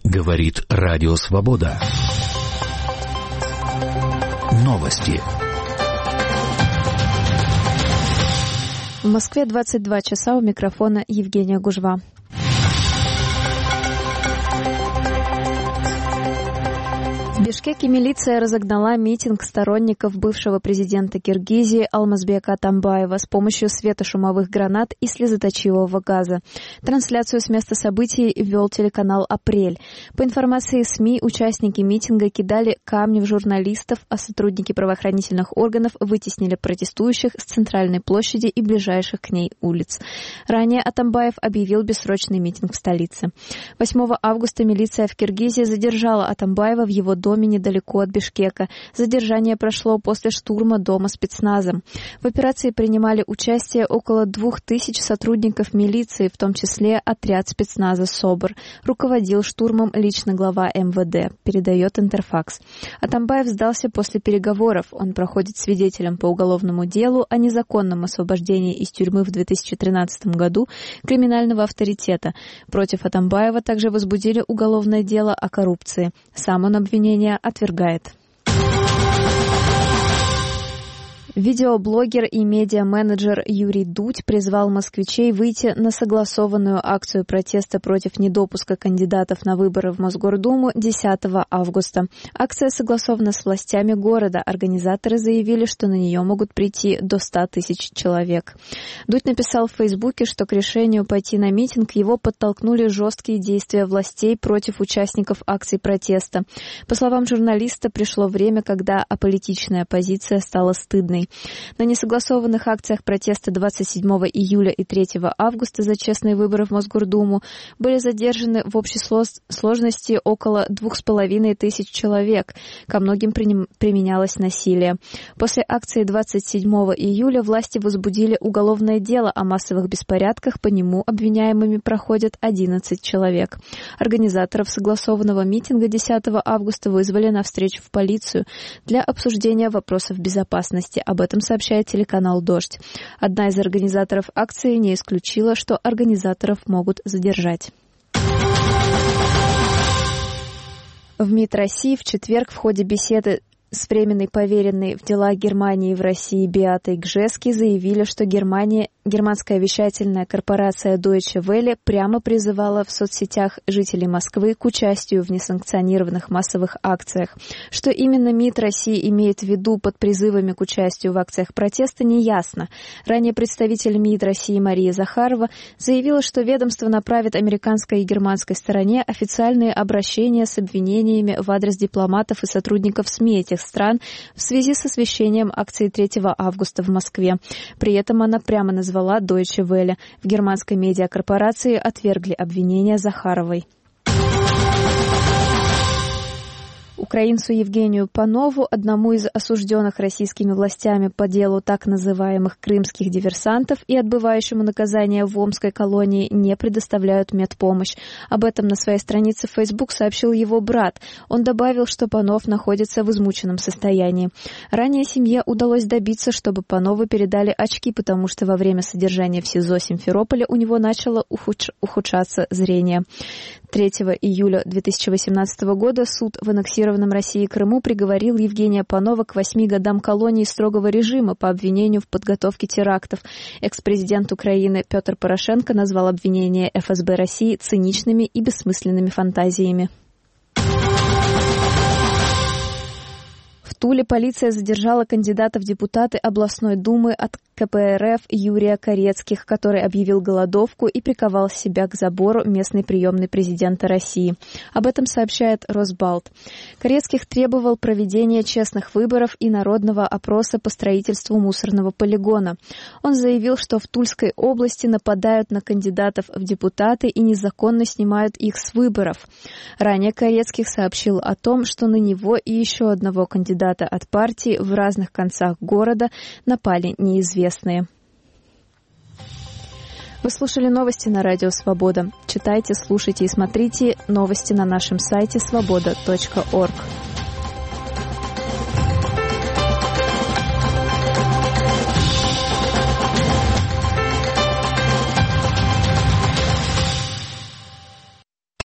Говорит Радио Свобода. Новости. В Москве 22 часа, у микрофона Евгения Гужва. В Бишкеке милиция разогнала митинг сторонников бывшего президента Киргизии Алмазбека Атамбаева с помощью светошумовых гранат и слезоточивого газа. Трансляцию с места событий вел телеканал «Апрель». По информации СМИ, участники митинга кидали камни в журналистов, а сотрудники правоохранительных органов вытеснили протестующих с центральной площади и ближайших к ней улиц. Ранее Атамбаев объявил бессрочный митинг в столице. 8 августа милиция в Киргизии задержала Атамбаева в его доме недалеко от Бишкека. Задержание прошло после штурма дома спецназом. В операции принимали участие около 2000 сотрудников милиции, в том числе отряд спецназа СОБР. Руководил штурмом лично глава МВД, передает Интерфакс. Атамбаев сдался после переговоров. Он проходит свидетелем по уголовному делу о незаконном освобождении из тюрьмы в 2013 году криминального авторитета. Против Атамбаева также возбудили уголовное дело о коррупции. Сам он обвинение отвергает. Видеоблогер и медиа-менеджер Юрий Дудь призвал москвичей выйти на согласованную акцию протеста против недопуска кандидатов на выборы в Мосгордуму 10 августа. Акция согласована с властями города. Организаторы заявили, что на нее могут прийти до 100 тысяч человек. Дудь написал в Фейсбуке, что к решению пойти на митинг его подтолкнули жесткие действия властей против участников акций протеста. По словам журналиста, пришло время, когда аполитичная позиция стала стыдной. На несогласованных акциях протеста 27 июля и 3 августа за честные выборы в Мосгордуму были задержаны в общей сложности около 2500 человек. Ко многим применялось насилие. После акции 27 июля власти возбудили уголовное дело о массовых беспорядках. По нему обвиняемыми проходят 11 человек. Организаторов согласованного митинга 10 августа вызвали на встречу в полицию для обсуждения вопросов безопасности. Об этом сообщает телеканал «Дождь». Одна из организаторов акции не исключила, что организаторов могут задержать. В МИД России в четверг в ходе беседы с временной поверенной в делах Германии в России Беатой Гжески заявили, что германская вещательная корпорация Deutsche Welle прямо призывала в соцсетях жителей Москвы к участию в несанкционированных массовых акциях. Что именно МИД России имеет в виду под призывами к участию в акциях протеста, неясно. Ранее представитель МИД России Мария Захарова заявила, что ведомство направит американской и германской стороне официальные обращения с обвинениями в адрес дипломатов и сотрудников СМИ этих стран в связи с освещением акции 3 августа в Москве. При этом она прямо назвала Deutsche Welle. В германской медиакорпорации отвергли обвинения Захаровой. Украинцу Евгению Панову, одному из осужденных российскими властями по делу так называемых крымских диверсантов и отбывающему наказание в Омской колонии, не предоставляют медпомощь. Об этом на своей странице в Facebook сообщил его брат. Он добавил, что Панов находится в измученном состоянии. Ранее семье удалось добиться, чтобы Панову передали очки, потому что во время содержания в СИЗО Симферополя у него начало ухудшаться зрение. 3 июля 2018 года суд в аннексированном России Крыму приговорил Евгения Панова к 8 годам колонии строгого режима по обвинению в подготовке терактов. Экс-президент Украины Петр Порошенко назвал обвинения ФСБ России циничными и бессмысленными фантазиями. В Туле полиция задержала кандидата в депутаты областной думы от КПРФ Юрия Корецких, который объявил голодовку и приковал себя к забору местной приемной президента России. Об этом сообщает Росбалт. Корецких требовал проведения честных выборов и народного опроса по строительству мусорного полигона. Он заявил, что в Тульской области нападают на кандидатов в депутаты и незаконно снимают их с выборов. Ранее Корецких сообщил о том, что на него и еще одного кандидата от партии в разных концах города напали неизвестные. Вы слушали новости на Радио Свобода. Читайте, слушайте и смотрите новости на нашем сайте svoboda.org.